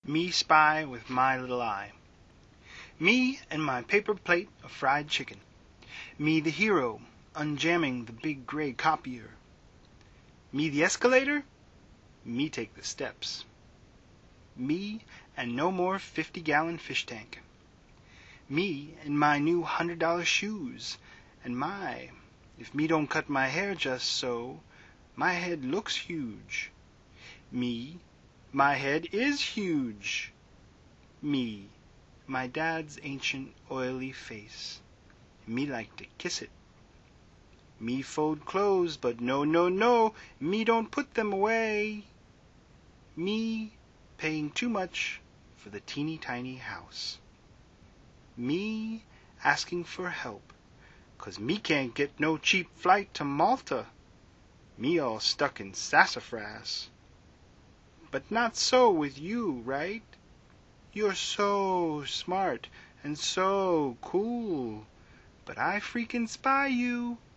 Me spy with my little eye. Me and my paper plate of fried chicken. Me the hero, unjamming the big gray copier. Me the escalator. Me take the steps. Me and no more 50-gallon fish tank. Me and my new $100 shoes. And if me don't cut my hair just so, my head looks huge. Me, my head is huge. Me, my dad's ancient oily face. Me like to kiss it. Me fold clothes, but no, no, no, me don't put them away. Me paying too much for the teeny tiny house. Me asking for help, 'cause me can't get no cheap flight to Malta. Me all stuck in sassafras. But not so with you, right? You're so smart and so cool. But I freaking spy you.